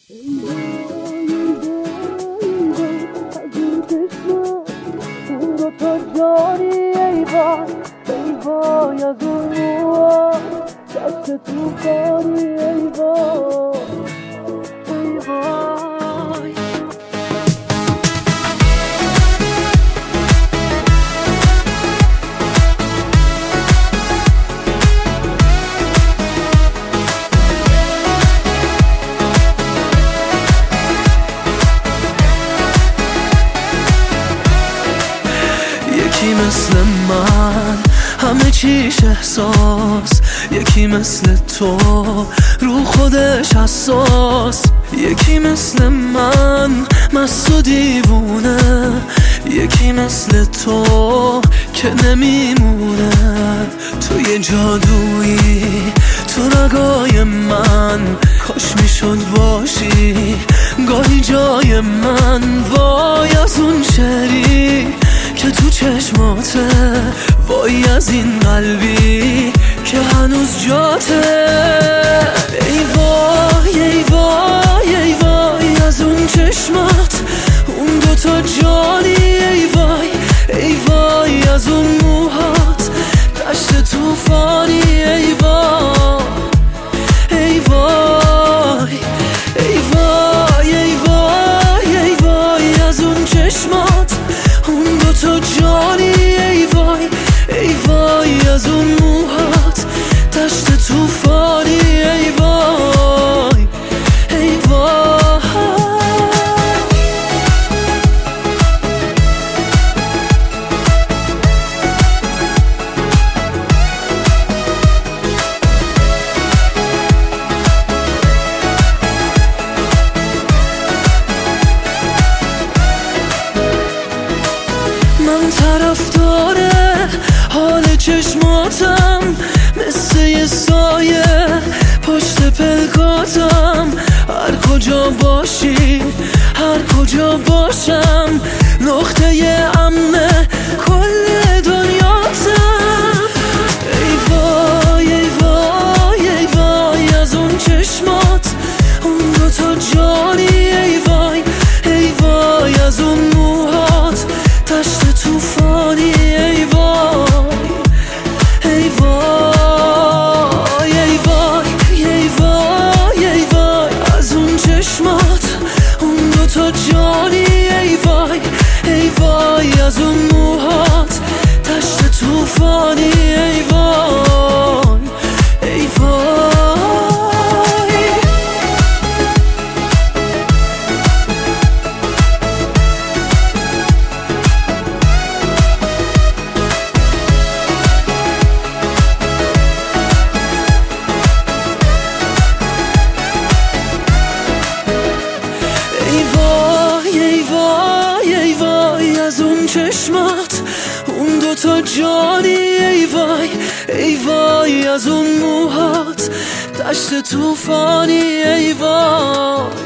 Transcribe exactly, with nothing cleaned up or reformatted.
اون دوتا جانی ای وای ای وای از اون موها دست توفانی ای وای ای وای. یکی مثل من همه چیش احساس، یکی مثل تو رو خودش حساس، یکی مثل من مست و دیوونه، یکی مثل تو که نمیمونه. تو یه جادویی تو رگای من، کاش میشد باشی گاهی جای من. وای از اون شعری که تو چشماته، وای از این قلبی که هنوز جاته. ای وای ای وای ای وای از اون چشمات، اون دوتا جانی ای وای ای وای از اون موهات دشت توفانی ای وای ای وای ای وای ای وای ای وای از اون چشمات، اون دوتا جانی ای وای ای وای از اون موهات دشت توفانی ای وای ای وای. من طرفدار حال چشماتم، مثل یه سایه پشت پلکاتم. هر کجا باشی هر کجا باشم، نقطه امن کل دنیاتم. ای وای ای وای ای وای از اون چشمات، اون دوتا جانی ای وای ای وای از اون موهات دشت توفانی ای وای ای وای ای وای ای وای ای وای از اون چشمات، اون دوتا جانی ای وای ای وای از اون موهات دشت توفانی ای وای ای وای. ای وای ای وای ای وای از اون چشمات، اون دوتا جانی ای وای ای وای از اون موهات دشت توفانی ای وای.